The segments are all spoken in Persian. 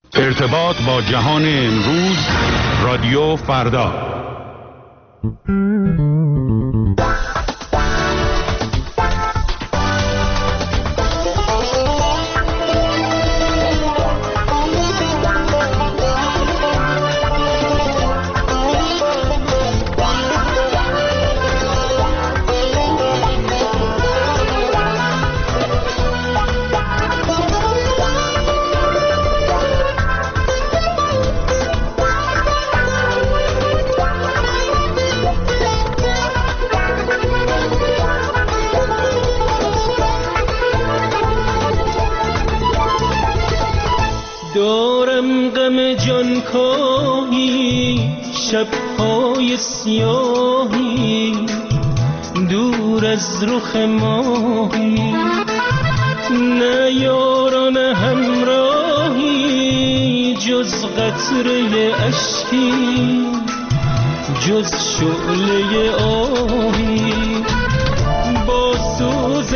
ارتباط با جهان امروز، رادیو فردا. شب‌های سیاهی دور از رخ ماهی، نه یاران همراهی جز قطره اشکی، جز شعله آهی. با سوز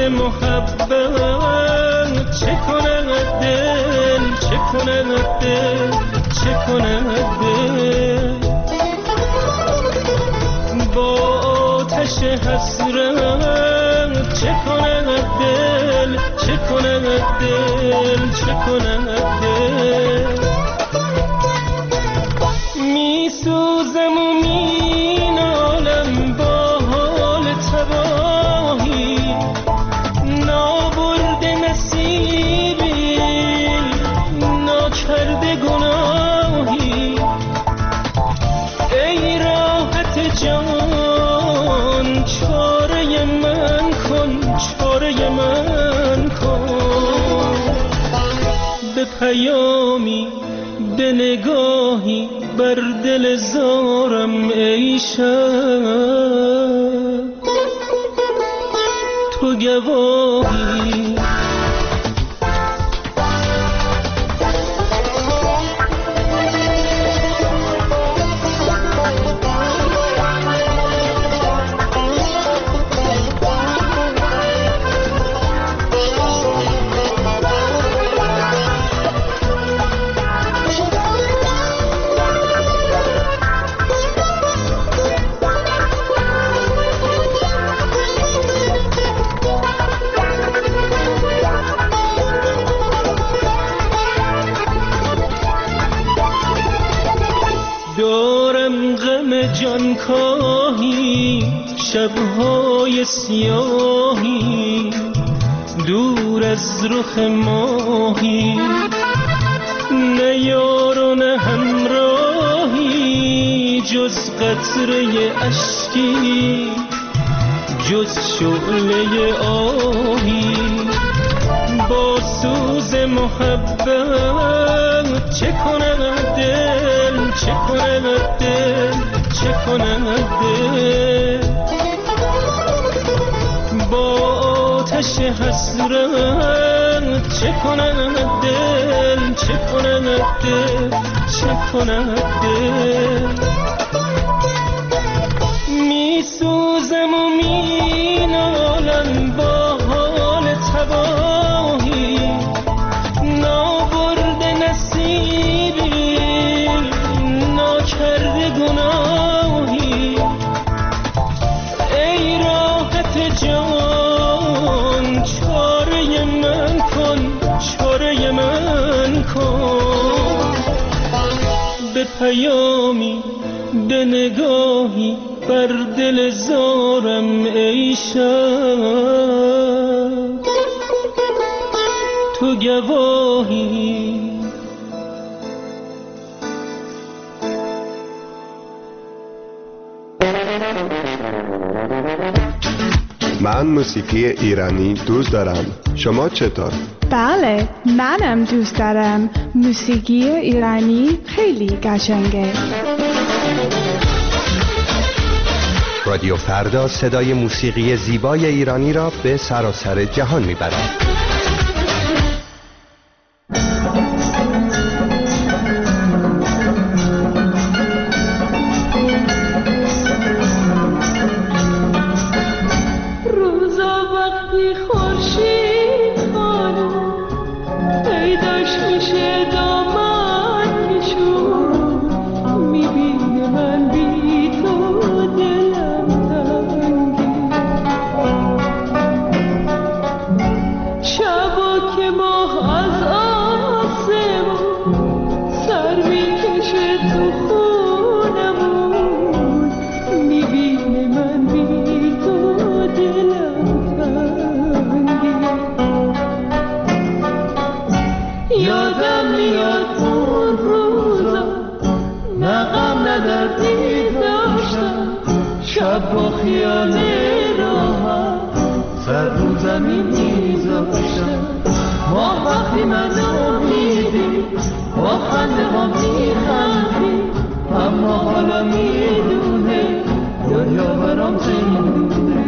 محبت چه کند دل، چه کند دل، چه کند دل. با آتش حسرت چه کند دل، چه کند دل، چه کند دل. می سوزم و می نالم با حال تباهی، نابرده نصیبی، ناکرده گناهی. ای راحت جان چاره من کن، چاره من کن. به پیامی، به نگاهی بر دل زارم ای شب، تو گواهی. جانکاهی شب‌های سیاهی دور از رخ ماهی، نه یار و نه همراهی جز قطره اشکی، جز شعله آهی. با سوز محبت چه کند دل، چه کند دل، چه کند دل. با آتش حسرت چه کند دل، چه کند دل، چه کند دل. می سوزم و می نالم با حال تباهی، نابرده نصیبی، ناکرده گناهی. ای راحت جان چاره من کن، چاره من کن. به پیامی، به نگاهی بر دل زارم ای شب، تو گواهی. من موسیقی ایرانی دوست دارم. شما چطور؟ بله، منم دوست دارم. موسیقی ایرانی خیلی قشنگه. رادیو فردا صدای موسیقی زیبای ایرانی را به سراسر جهان میبرد. پیداش میشه دامن یادم میاد اون روزا، نه غم نه دردی داشتم، شب با خیال راحت سر رو زمین میذاشتم. ما وقتی منو میدی با خنده ها میخندی، اما حالا میدونه دنیا برام زندونه.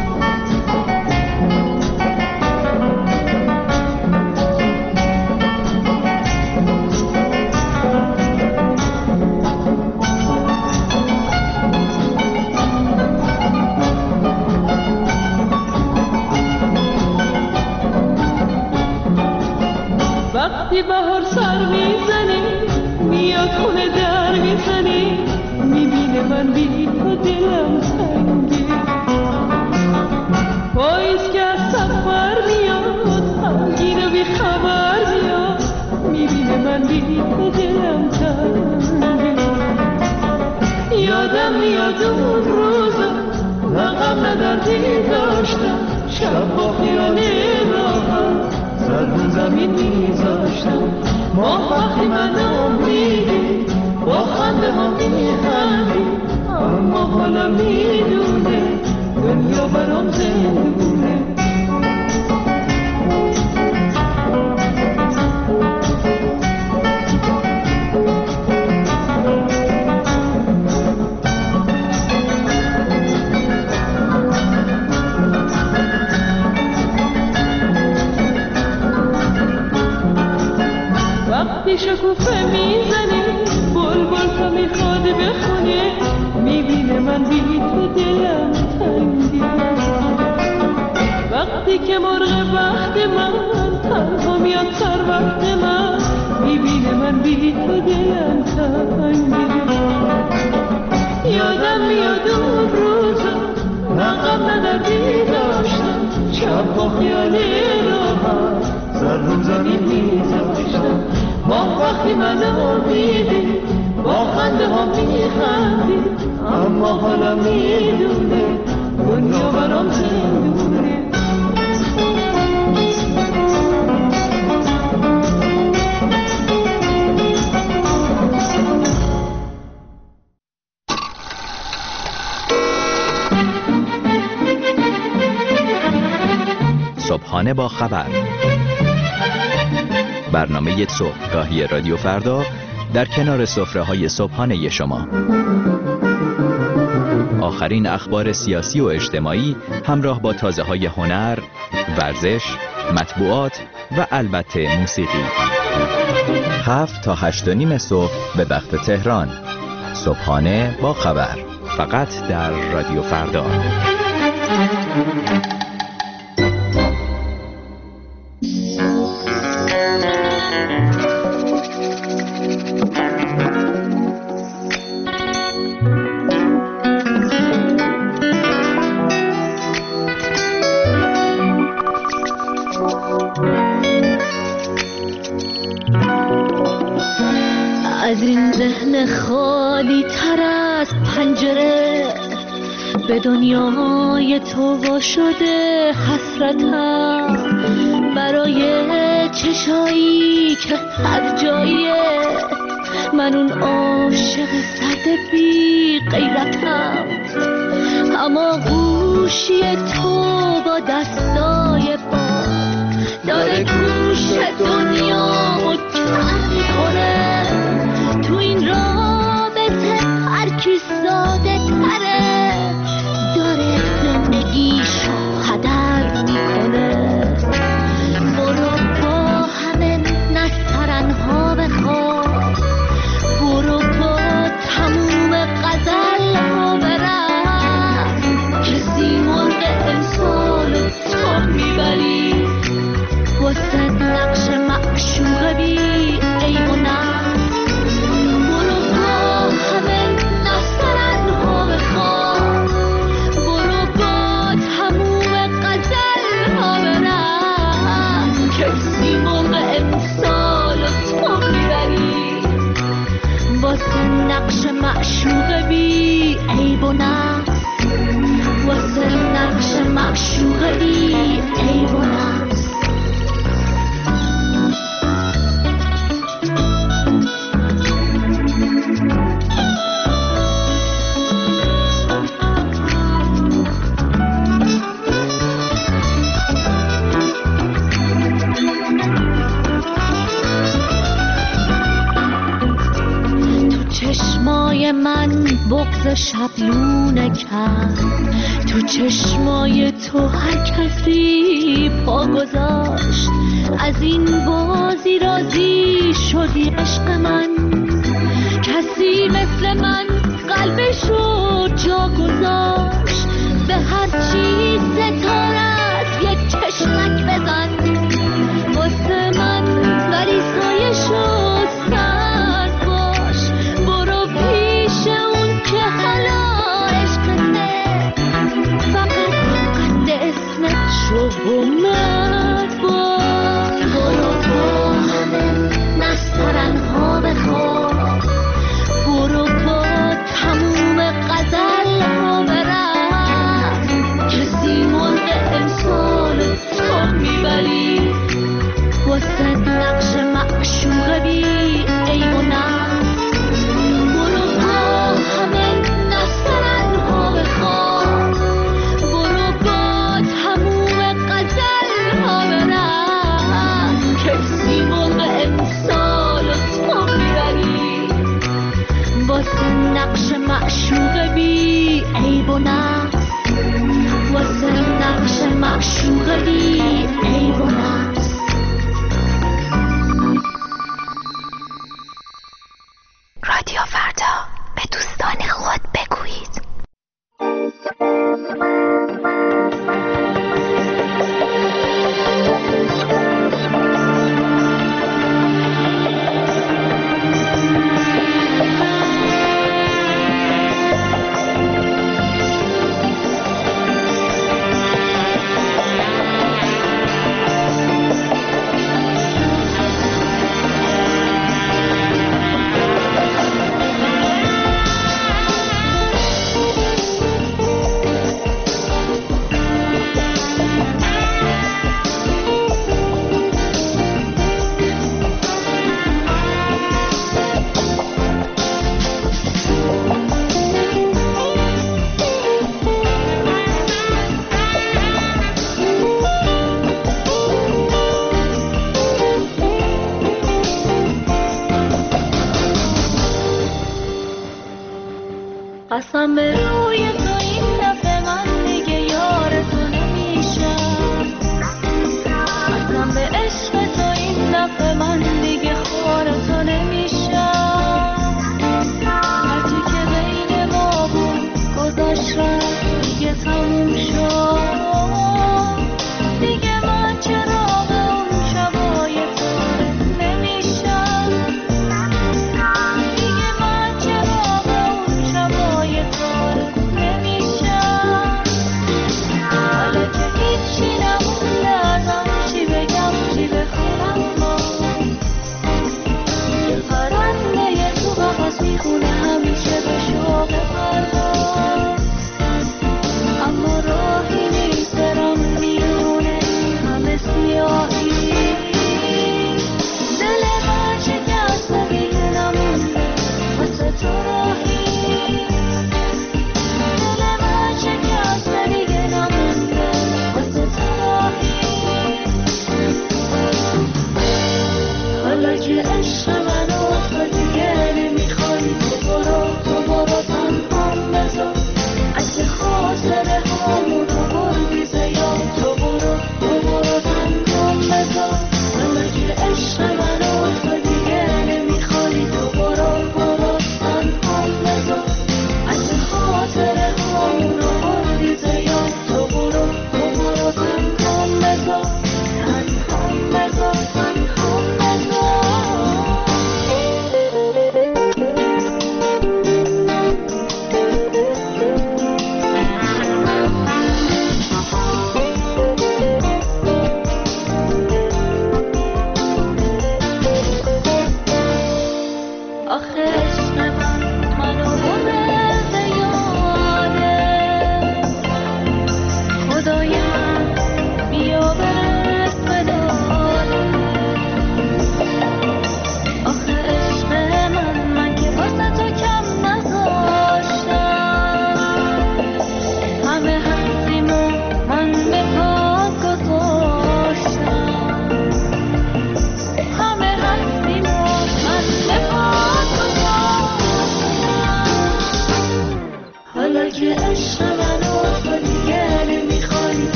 وقتی بهار سر میزنی میاد خونه در میزنی، میبینه من بی تو دلم تنگی. پاییز که از سفر میاد غمگین و بی خبر میاد، میبینه من بی تو دلم تنگی. یادم میاد اون روزا، نه غم نه دردی داشتم، شب با خیال راحت سر رو زمین میذاشتم. ما وقتی منو میدی با خنده ها میخندی، اما حالا میدونه دنیا برام زندونه. وقتی شکوفه میزنی بلبل تو میخواد بخونه، میبینه من بی تو دلم تنگی. وقتی که مرغ بخت من تنها میاد سر وقت من، میبینه من بی تو دلم تنگی. یادم میاد اون روزا، نه غم نه دردی داشتم، شب با خیال راحت سر رو زمین میذاشتم. ما وقتی منو میدی با خنده ها میخندی، اما حالا میدونه دنیا برام زندونه. صبحانه با خبر، برنامه صبحگاهی رادیو فردا در کنار سفره‌های صبحانه شما. آخرین اخبار سیاسی و اجتماعی همراه با تازه‌های هنر، ورزش، مطبوعات و البته موسیقی. 7 تا 8:30 صبح به وقت تهران. صبحانه با خبر، فقط در رادیو فردا. از این ذهن خالی تر از پنجره به دنیای تو وا شده حسرتم، برای چشایی که هر جاییه من اون عاشق سرد بی غیرتم. اما گوشی تو با دستای باد داره گوش دنیامو کم میکنه. تو این رابطه هر کی ساده تره داره زندگیشو هدر میکنه. برو با همه نسترنها بخواب، برو با تموم غزلها برم، کسی مرغ امسالو تو میبری واسه نقش معشوق بی عیب و نقص. برو با همه نسترنها بخواب، برو با تموم غزلها برم، کسی مرغ امسالو تو میبری واسه نقش معشوق بی عیب و نقص، واسه نقش معشوق بی عیب و نقص. بغض شبلونه کرد. تو چشمای تو هر کسی پا گذاشت. از این بازی راضی شدی عشق من؟ کسی مثل من قلبشو جا گذاشت؟ به هر چی ستارت یک چشمک بزن واسه من، ولی سایشو سرد باش. برو پیش اون که حالا عشقته، فقط قد اسمت شو و مرد باش. برو با همه نسترنها بخواب، برو با تموم غزل ها برم. کسی مرغ امسال تو میبری واسه نقش معشوق بی عیب و نقص. برو با همه نسترنها بخواب، برو با تموم غزل ها برم. کسی مرغ امسال تو میبری واسه نقش معشوق بی عیب و نقص، واسه نقش معشوق بی عیب و نقص. رادیو فردا، به دوستان خود بگویید. قسم به روی تو این دفعه من دیگه یار تو نمیشم. قسم به عشق تو این دفعه من دیگه خوار تو نمیشم. هرچی که بین ما بود گذاشت رفت دیگه تموم شد. دیگه من چراغ اون شبای تارت نمیشم. دیگه من چراغ اون شبای تارت نمیشم.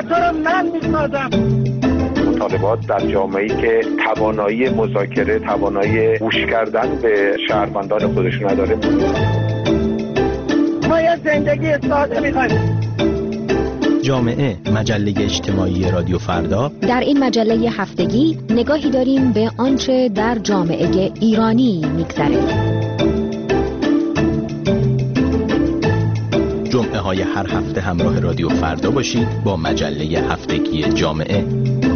تو رو من میسازم. مطالبات در جامعه‌ای که توانایی مذاکره، توانایی گوش کردن به شهروندان خودش نداره. ما یه زندگی ساده می‌خوایم. جامعه، مجله اجتماعی رادیو فردا. در این مجله هفتگی نگاهی داریم به آنچه در جامعه ایرانی می‌گذره. جمعه های هر هفته همراه رادیو فردا باشید با مجله هفتگی جامعه.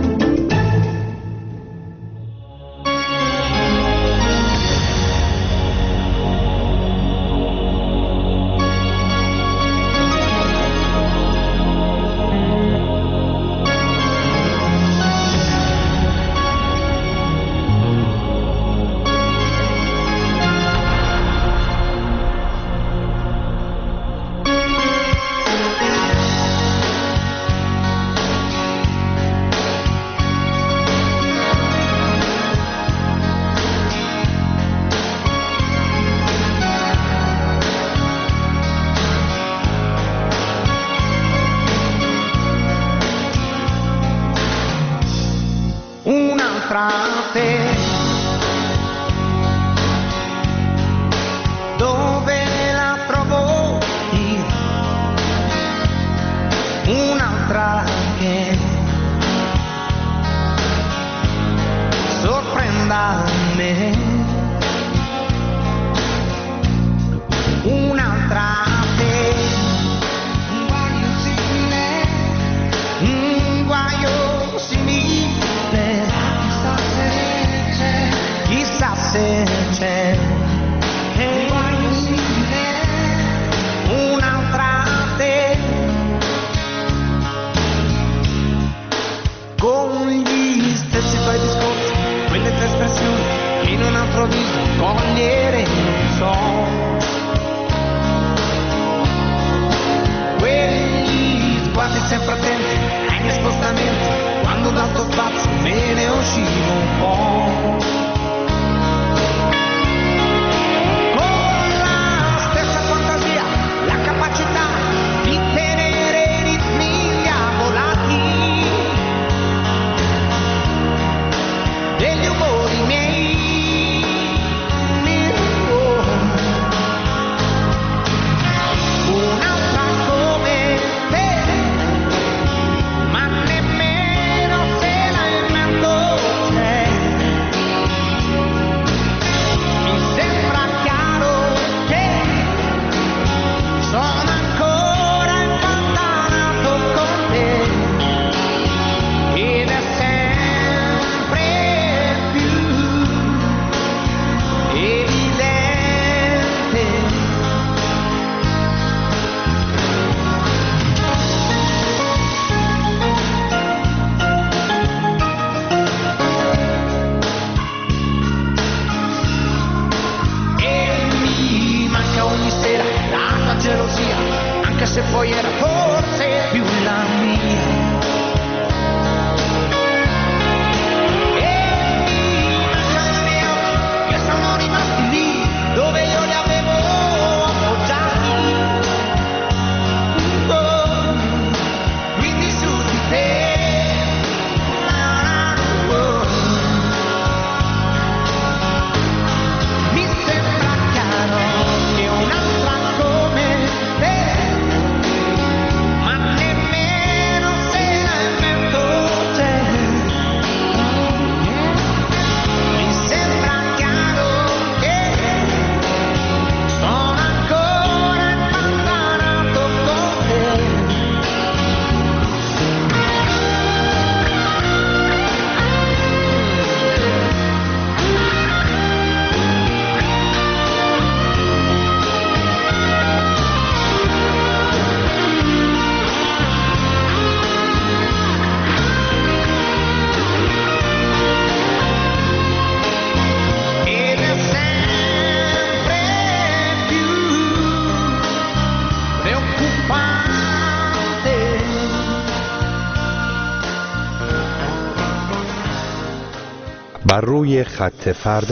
بر روی خط فردا.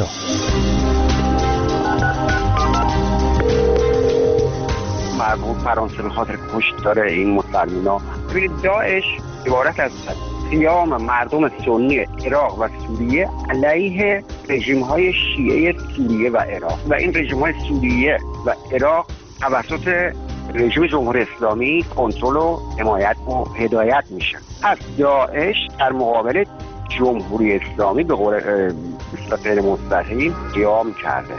مربوط فرانسه به خاطر کشتار این مسلمان‌ها. ببینید داعش عبارت از قیام مردم سنی عراق و سوریه علیه رژیم‌های شیعه سوریه و عراق و این رژیم‌های سوریه و عراق توسط رژیم جمهوری اسلامی کنترل و حمایت و هدایت میشن. از داعش در مقابل جمهوری اسلامی به قول غیر مستقیم قیام کرده.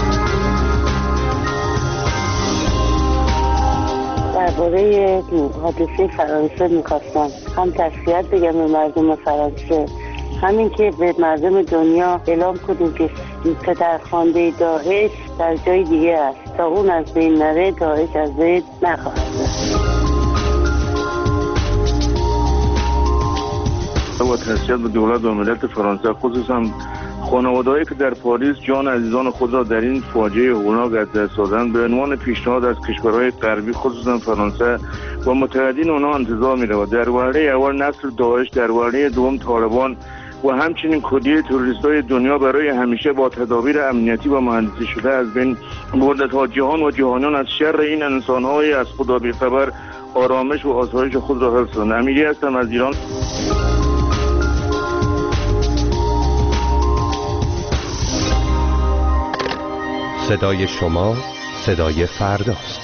درباره حادثه فرانسه میخواستم هم تسلیت بگم به مردم فرانسه، همین که به مردم دنیا اعلام کنیم که پدرخوانده داعش در جای دیگه است، تا اون از بین نره داعش از بین نخواهد رفت. با تسلیت به دولت و ملت فرانسه، خصوصا خانواده‌ای که در پاریس جان عزیزان خود را در این فاجعه هولناک از دست دادند، به عنوان پیشنهاد از کشورهای غربی خصوصا فرانسه و متحدین آنها انتظار می‌رود در وهله اول نصر داعش، در وهله دوم طالبان و همچنین کلیه تروریست‌های دنیا برای همیشه با تدابیر امنیتی و مهندسی شده از بین برده تا جهان و جهانیان از شر این انسان‌های از خدا بی‌خبر آرامش و آسایش خود را حفظ کنند. امیری هستم از ایران. صدای شما صدای فرداست.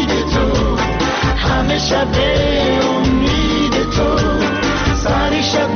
شب امید تو سر شب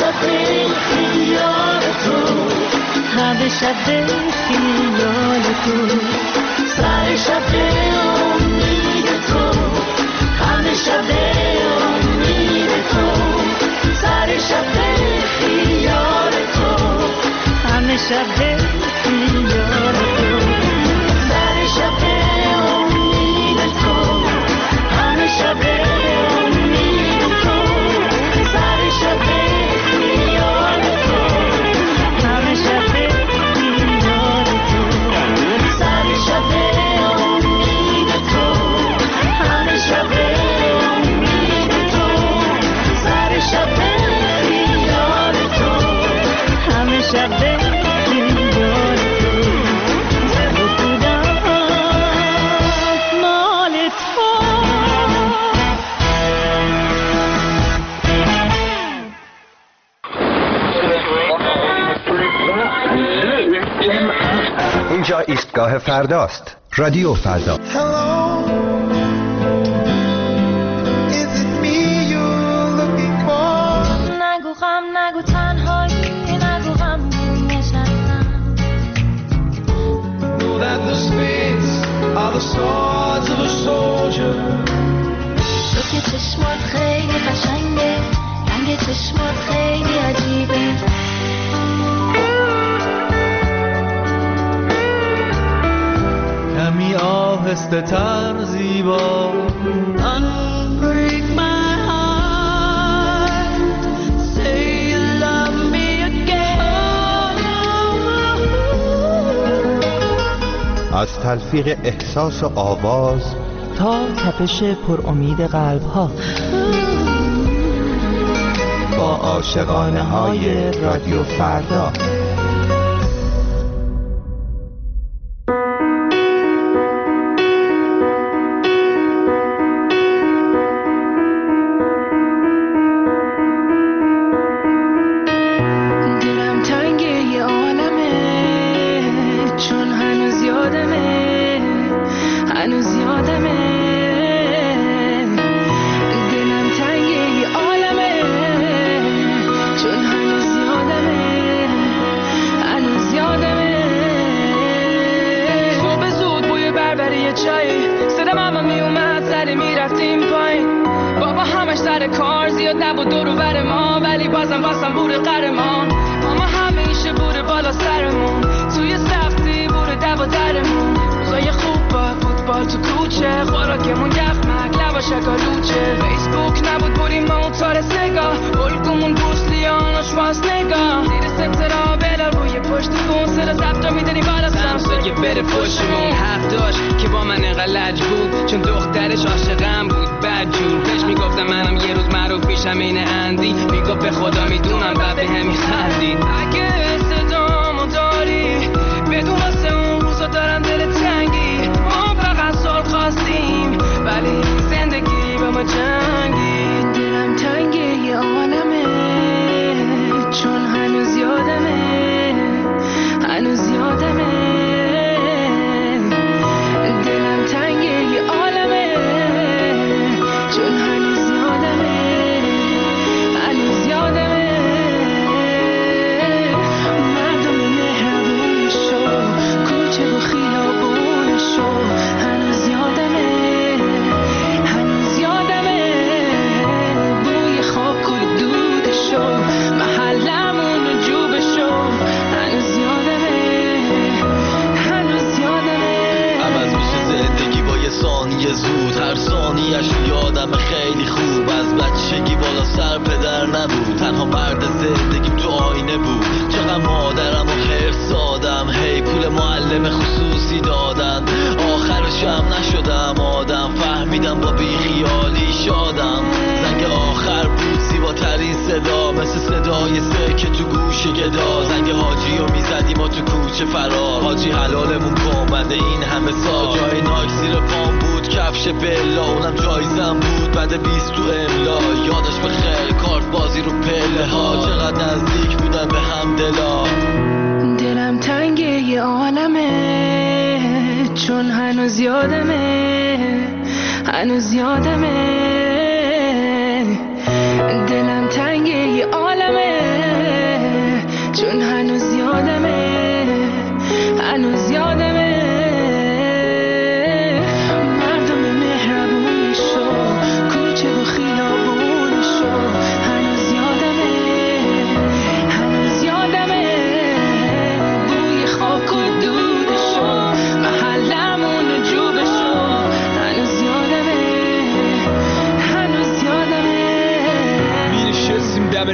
شب خیال تو، همه شب خیال تو، سر شب امید تو، همه شب امید تو، سر شب خیال تو، همه شب خیال تو، سر شب امید تو، همه شب امید تو، سر شب خیال تو، همه شب خیال تو، سر شب امید تو، همه شب امید تو، سر شب خیال تو، همه شب خیال تو، زد و بودم مال تو. اینجا ایستگاه فرداست. رادیو فردا. نگو غم، نگو تنهایی، نگو غم نشستم. تو که چشمات خیلی قشنگه، رنگ چشمات خیلی عجیبه. کمی آهسته تر زیبا. Unbreak my heart, say you love me again. از تلفیق احساس و آواز تا تپش پر امید قلب ها، با عاشقانه های رادیو فردا. دلم تنگ یه عالمه، چون هنوز یادمه، هنوز یادمه. دلم تنگ یه عالمه، چون هنوز یادمه، هنوز یادمه. صبح زود بوی بربری چای، صدا ماما می اومد، سری می رفتیم پایین. بابا همش سر کار، زیاد نبود دور و بر ما، ولی بازم بوده قهرمان. ماما همیشه بوده بالا سرمون، توی سختی بوده دو درمون. روزای خوب با فوتبال تو کوچه، خوراکمون یخمک لبا شکالوچه. فیسبوک نبود بودیم موتور سگاه، الگومون بروسلیان و شوارزنگاه. زیر سترها بلال روی پشت بون، صدا ضبطا میدنی بالا سمسایه بره پشتمون. حرف داشت که با من اینقدر لج بود، چون دخترش عاشقم بود بدجور. بهش میگفتم منم یه روز معروف میشم این اندی، میگفت به خدا میدونم بعد به همی خندید. اگه صدامو داری بدون واسه اون روزا دارم دل تنگی. ما فقط سال خواستیم ولی زندگی به ما جنگی. دلم تنگه یه عالمه، چون هنوز یادمه، هنوز یادمه. دلم تنگه یه عالمه، چون هنوز یادمه، هنوز یادمه. مردم مهربونشو، کوچه و خیابونشو، هنوز یادمه، هنوز یادمه. بوی خاک و دودشو، محلمون و جوبشو، هنوز یادمه، هنوز یادمه. عوض میشه زندگی با یه ثانیه زود، هر ثانیه‌اش یادم خیلی خوب. از بچگی بالا سر پدر نبود، تنها مرد زندگیم تو آینه بود. چقدر مادرم و حرص دادم، هی پول معلم خصوصی دادن. آخرش هم نشدم آدم، فهمیدم با بیخیالی شادم. زنگ آخر بود زیباترین صدا، مثل صدای سکه تو گوش گدا. زنگ حاجی رو میزدیم و تو کوچه فرار، حاجی حلالمون کن بنده این همه سال. جای ناک زیر پام بود، کفش بلا اونم جایزم بود. بعد 20 تو املا یادش بخیر، کارت بازی رو پله ها. چقدر نزدیک بودن به هم دلا. دلم تنگه یه عالمه، چون هنوز یادمه، هنوز یادمه. دلم تنگه یه عالمه،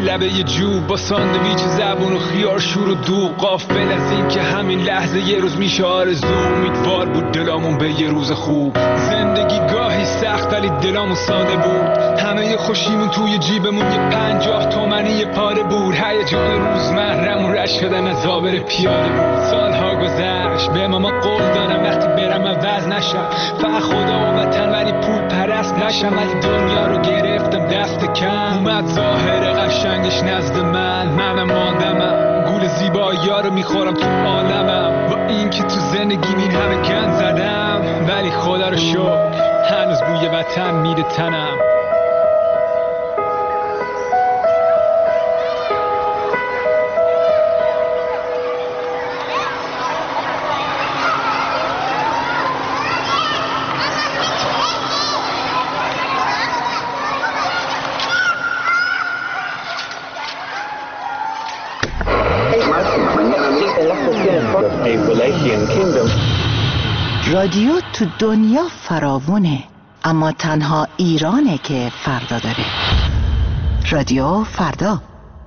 لبه یه جوب با ساندویچ زبون و خیار شور و دوغ، غافل از این که همین لحظه یه روز میشه آرزو. امیدوار بود دلامون به یه روز خوب. زندگی گاهی سخت ولی دلامون ساده بود. همه ی خوشیمون توی جیبمون یه 50 تومنی یه پاره بود. هیجان روزمره‌مون رد شدن از آبر پیاده بود. سالها گذشت به ماما قول دادم وقتی برم عوض نشم، فقط خدا و وطن ولی پول پرست نشم. ولی دنیا رو گرفتم دست کم، اومد ظاهر قشنگش نزد منم آدمم، گول زیبایی‌ها رو میخورم تو عالمم. با این که تو زندگی این همه گند زدم ولی خدا رو شکر هنوز بوی وطن میره تنم. رادیو تو دنیا فراوونه، اما تنها ایرانه که فردا داره. رادیو فردا.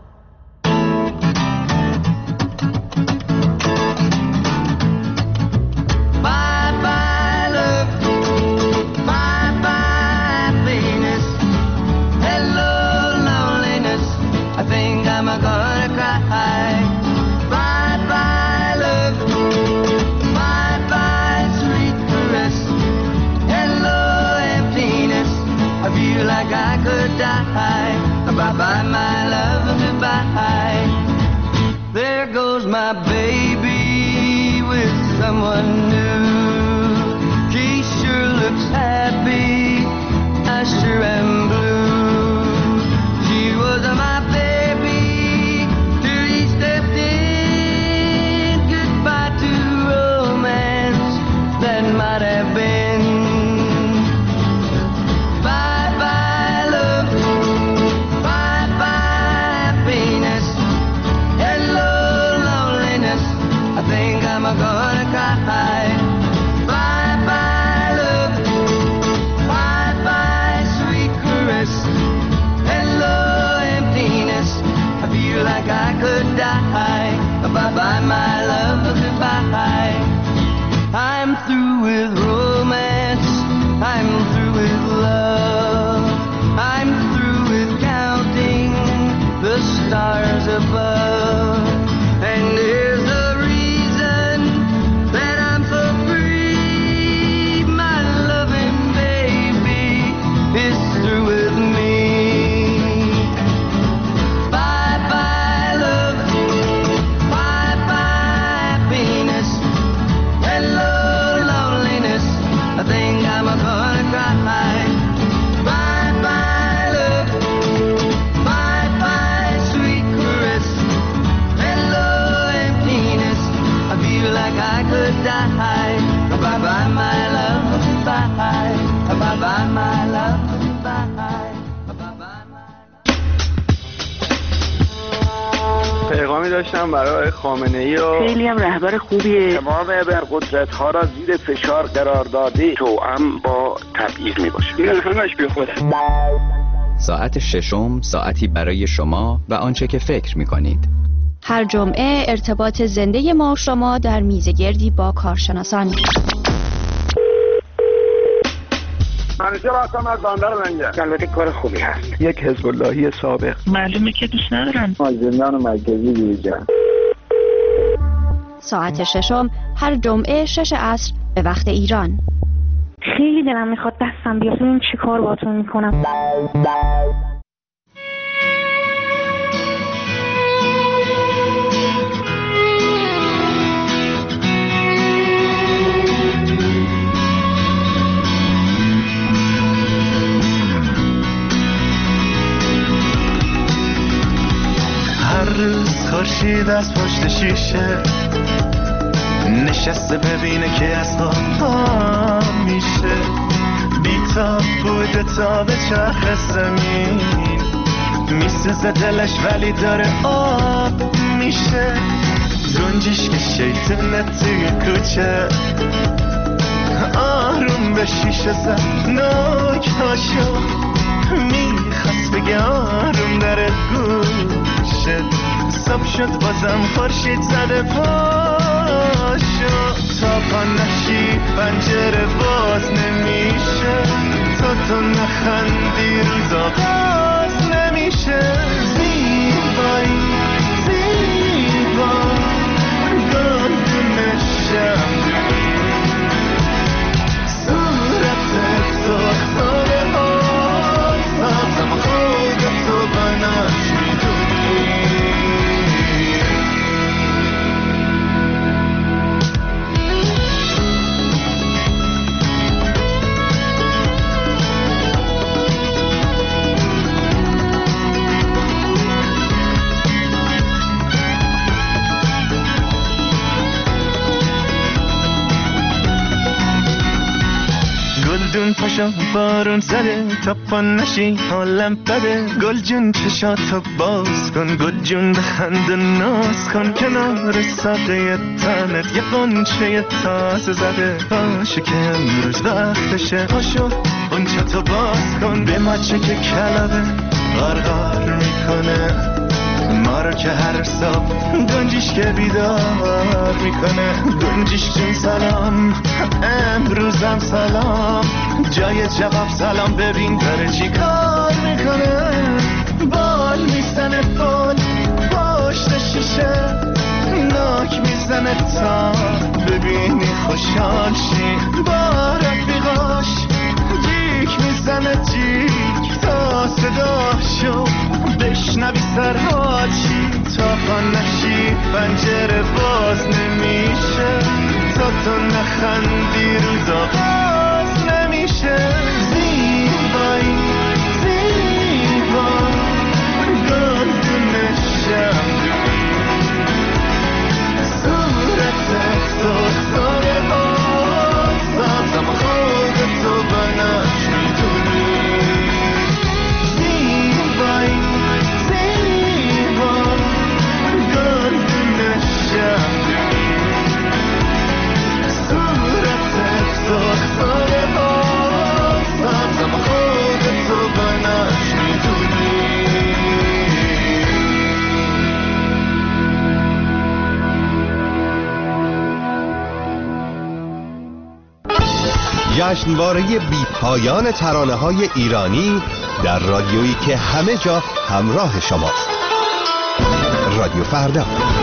Bye-bye, my love, goodbye. There goes my baby with someone new. She sure looks happy, I sure am blue. She was my baby till he stepped in. Goodbye to romance that might have been. I'm gonna cry. Bye-bye, love. Bye-bye, sweet caress. Hello, emptiness. I feel like I could die. Bye-bye, my love, goodbye. I'm through with romance. I'm through with love. I'm through with counting the stars above. And there's a bye-bye, my love, bye-bye. Bye-bye, my love, bye-bye. پیغامی داشتم برای خامنه‌ای و خیلی هم رهبر خوبیه. تمام ابرقدرت‌ها را زیر فشار قرار داده، توأم با تبعیض میباشه. این همش بی خوده. ساعت ششم، ساعتی برای شما و آنچه که فکر می‌کنید. هر جمعه ارتباط زنده ما شما در میزگردی با کارشناسان. همیشه راستم از بندر منگه. البته کار خوبی هست. یک حزب اللهی سابق. معلومه که دوست ندارن. زندان مرکزی بیرجن. ساعت ششم هر جمعه 6 عصر به وقت ایران. خیلی دلم میخواد دستم بیاد. این چی کار باهاتون میکنم؟ هر روز خورشید از پشت شیشه نشسته ببینه که از پا میشه، بی‌تاب بوده تا به چرخ زمین، میسوزه دلش ولی داره آب میشه، گنجش که شیطونه توی کوچه، آروم به شیشه زد ناک هاشو، میخواست بگه آروم در گوشت. صبح شد بازم خورشید زده پاشو، تا پا نشی پنجره باز نمیشه، تو نخندی روز آغاز نمیشه. زیبایی زیبا گلدون شمعی، صورتت تو اختاره ها، سازم خودتو بناش میدونی. گلدون پاشا بارون زده، تا پا نشی حالم بده. گل جون چشاتو باز کن، گل جون بخند ناز کن. کنار ساقه تنت یه قنچه تازه زده، باشه که امروز وقتشه. پاشو قنچتو باز کن، به مچه که کلبه غرغر میکنه ما رو که هر صبح گنجیش که بیدار میکنه. گنجیش جون سلام، امروزم سلام، جای جواب سلام. ببین داره چی کار میکنه، بال میزنه پل پشت شیشه، ناک میزنه تا ببینی خوشحال شی. با رفیقاش جیک میزنه جیک، تا صداشو بشنوی سرحال شی. تا پا نشی پنجره باز نمیشه، تا تو نخندی روز آغاز نمیشه. زیبایی زیبا گلدون شمعی، صورتت تو اختاره ها، سازم خودتو بناش میدونی. زیبایی زیبا گلدون شمعی، صورتت تو اختاره ها، سازم خودتو بناش میدونی. جشنواره بی پایان ترانه‌های ایرانی در رادیویی که همه جا همراه شماست. رادیو فردا.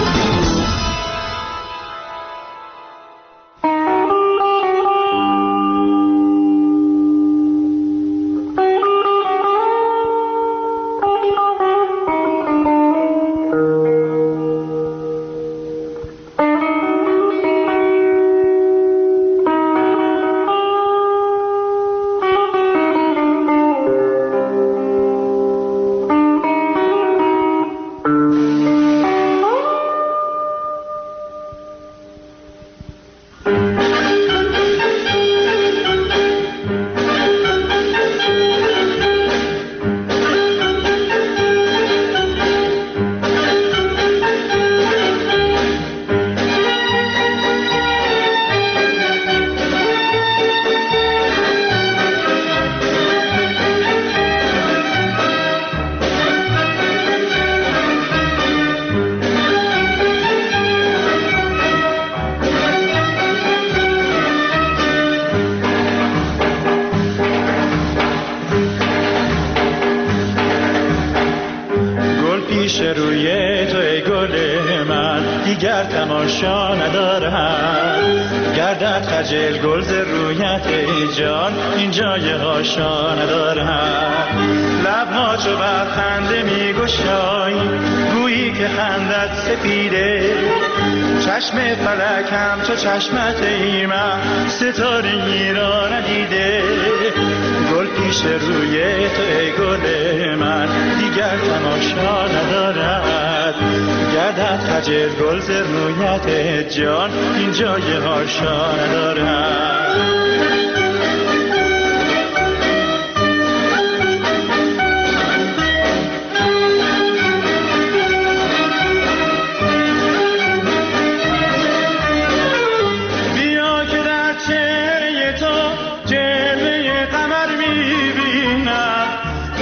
روی تو ای گل من دیگر تماشا ندارم. گردد خجل گل ز رویت ای جان این جای هاشا ندارم. لبها چو بر خنده می گشایی گویی که خندت سپیده. چشم فلک هم چو چشمت ای من ستاره‌ای را ندیده. گل پیش روی تو ای گل من دیگر تماشا ندارد. گردد خجل گل ز رویت جان این جای هاشا ندارد.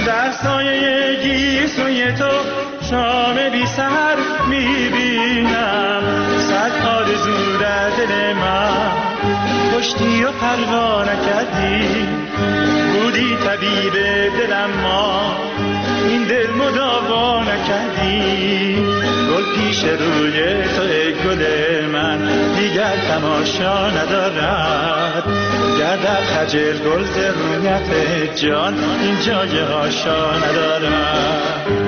در سایه گیسوی تو شام بی سحر میبینم. صد آرزو در دل من کشتی و پروا نکردی، بودی طبیب دلم ما این دل مداوا نکردی. گل پیش روی تو ای گل من دیگر تماشا ندارد. گردد خجل گل ز رویت جان این جای هاشا ندارد.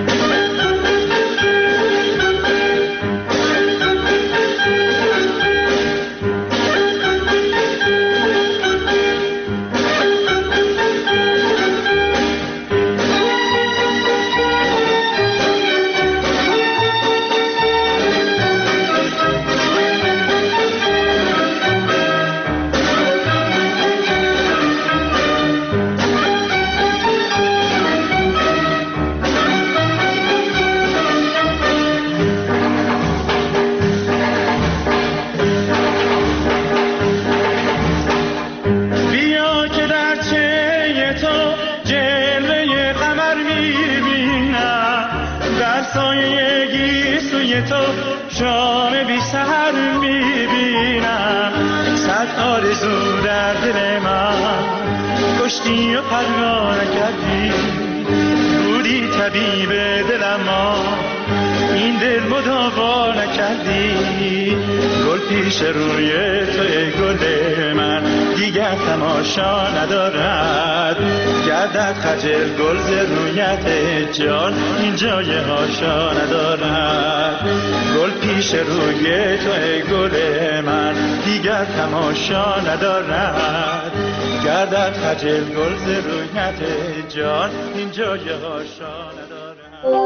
طبیب دلم ما این دل مداوا نکردی. گل پیش روی تو ای گل من دیگر تماشا ندارد. گردد خجل گل ز رویت جان این جای هاشا ندارد. گل پیش روی تو ای گل من دیگر تماشا ندارد. گردد خجل گل ز رویت جان این جای هاشا ندارد.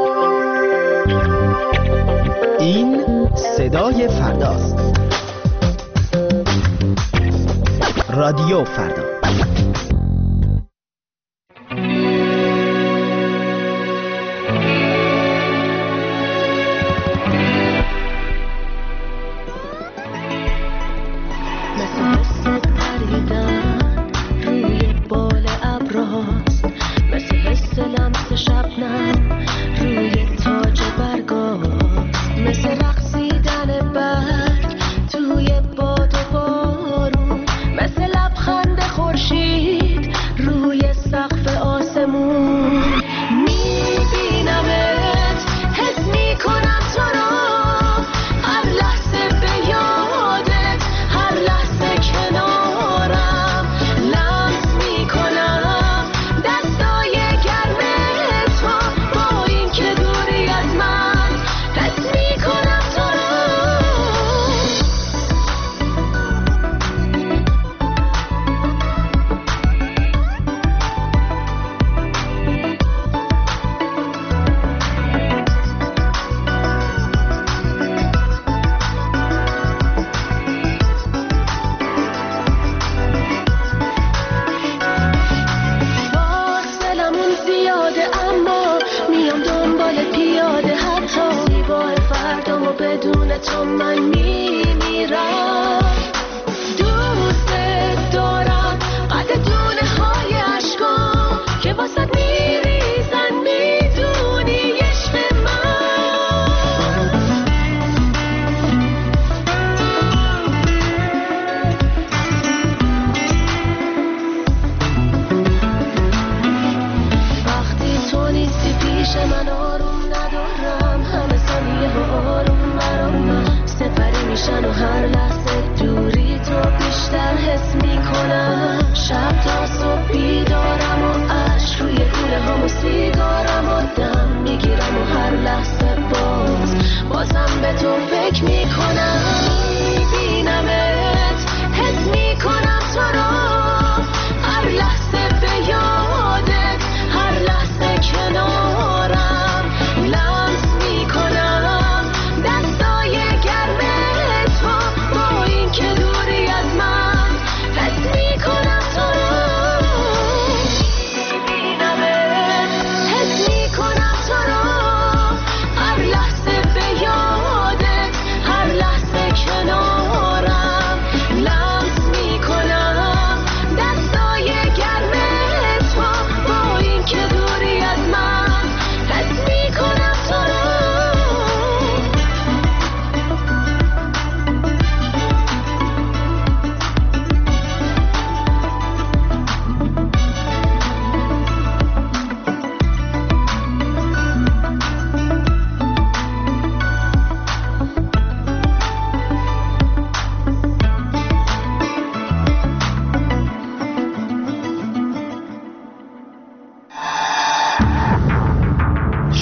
این صدای فرداست. رادیو فردا. Let's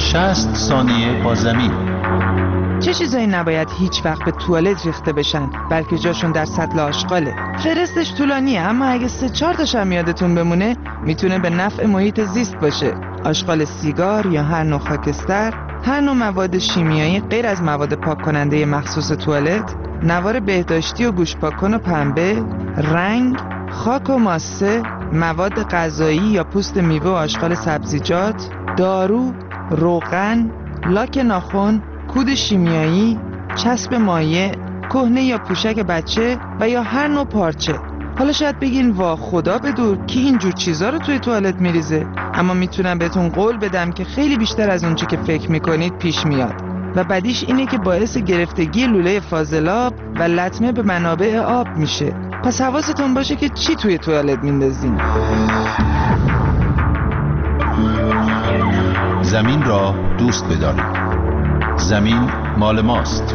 60 ثانیه با زمین. چه چیزایی نباید هیچ وقت به توالت ریخته بشن بلکه جاشون در سطل آشغاله؟ فهرستش طولانیه اما اگه 3-4 تاشم یادتون بمونه میتونه به نفع محیط زیست باشه. آشغال سیگار یا هر نوع خاکستر، هر نوع مواد شیمیایی غیر از مواد پاک کننده مخصوص توالت، نوار بهداشتی و گوش پاک‌کن و پنبه، رنگ، خاک و ماسه، مواد غذایی یا پوست میوه و آشغال سبزیجات، دارو، روغن، لاک ناخن، کود شیمیایی، چسب مایع، کهنه یا پوشک بچه و یا هر نوع پارچه. حالا شاید بگین وا خدا بدور کی اینجور چیزا رو توی توالت میریزه، اما میتونم بهتون قول بدم که خیلی بیشتر از اونچه که فکر میکنید پیش میاد و بعدیش اینه که باعث گرفتگی لوله فاضلاب و لطمه به منابع آب میشه. پس حواستون باشه که چی توی توالت میندازین. زمین را دوست بدارید. زمین مال ماست.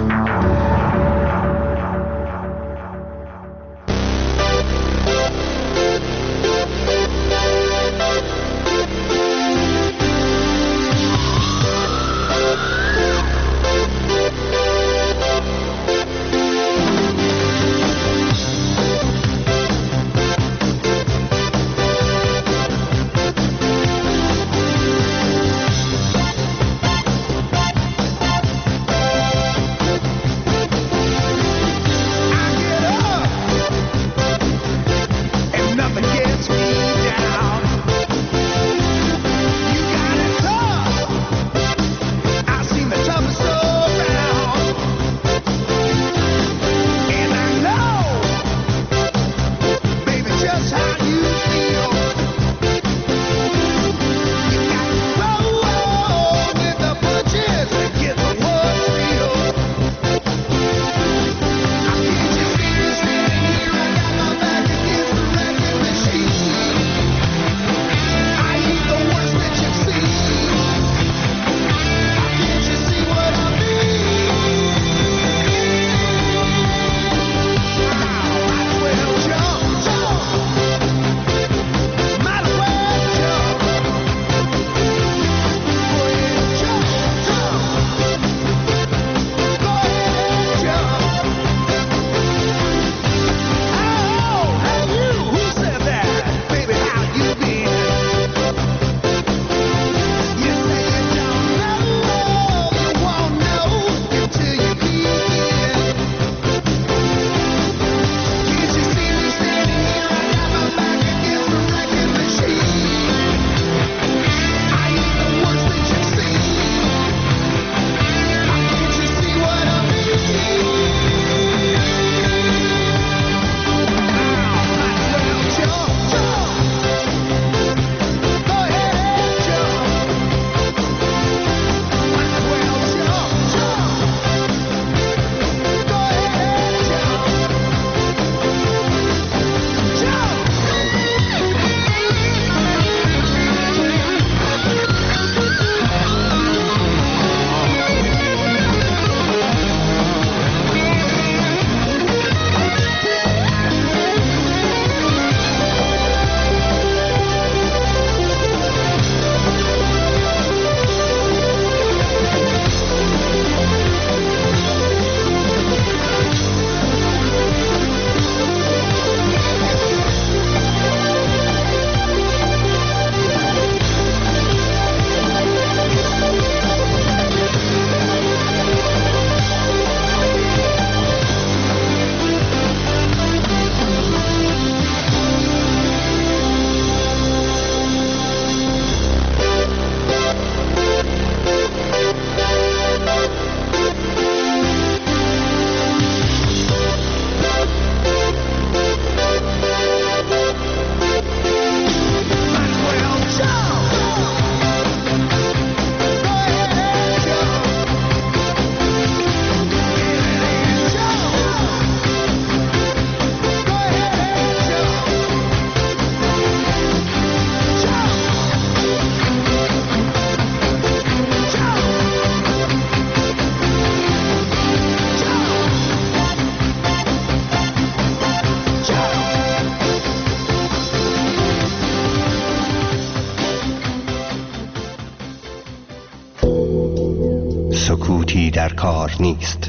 سکوتی در کار نیست.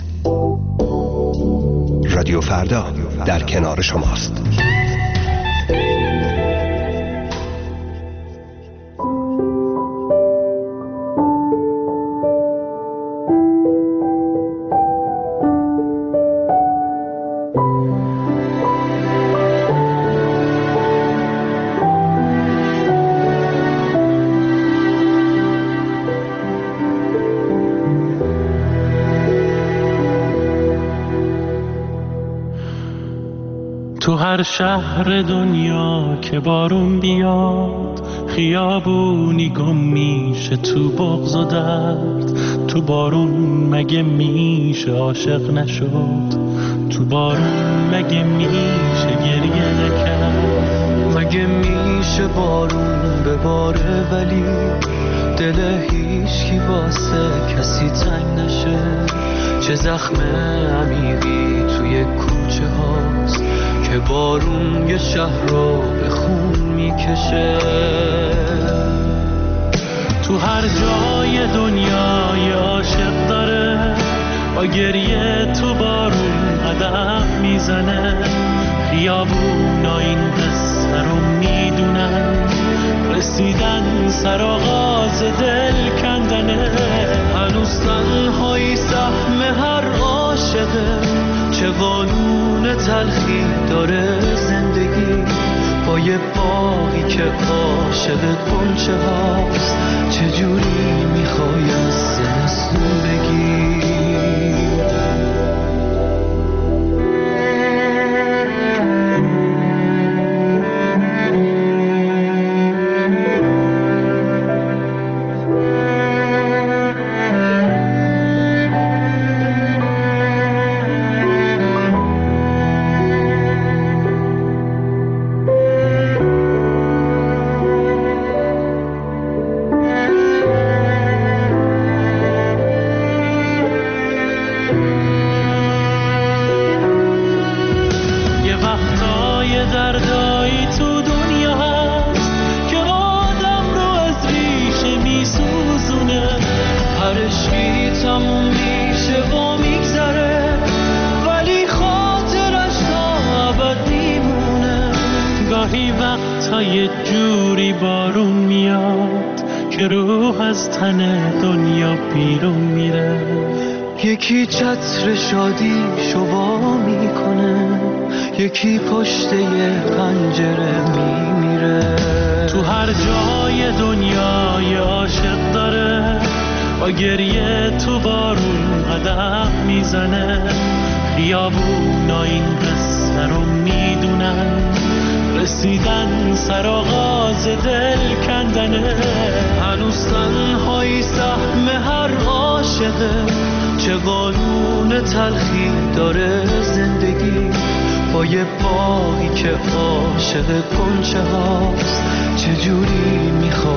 رادیو فردا در کنار شماست. تو هر شهر دنیا که بارون بیاد، خیابونی گم میشه تو بغض و درد. تو بارون مگه میشه عاشق نشد؟ تو بارون مگه میشه گریه نکرد؟ مگه میشه بارون بباره ولی دل هیچکی واسه کسی تنگ نشه؟ چه زخم عمیقی توی کوچه هاست که بارون یه شهر رو به خون میکشه. تو هر جای دنیا یه عاشق داره، با گریه تو بارون قدم میزنه. خیابونا این قصه رو میدونن، رسیدن سر آغاز دل کندنه. هنوز تنهایی سهم هر عاشقه، چه قانون تلخی داره زندگی. با یه باقی که عاشقت غنچه هاست، چجوری میخوای از زمستون بگی؟ یه جوری بارون میاد که روح از تن دنیا بیرون میره. یکی چتر شادی شوا میکنه، یکی پشت یه پنجره میمیره. تو هر جای دنیا یه عاشق داره، با گریه تو بارون قدم میزنه. خیابونا این قصه رو میدونن، رسیدن سر آغاز دل کندنه. هنوز تنهایی سهم هر عاشقه، چه قانون تلخی داره زندگی. با یه باقی که عاشق غنچه هاست، چجوری میخواد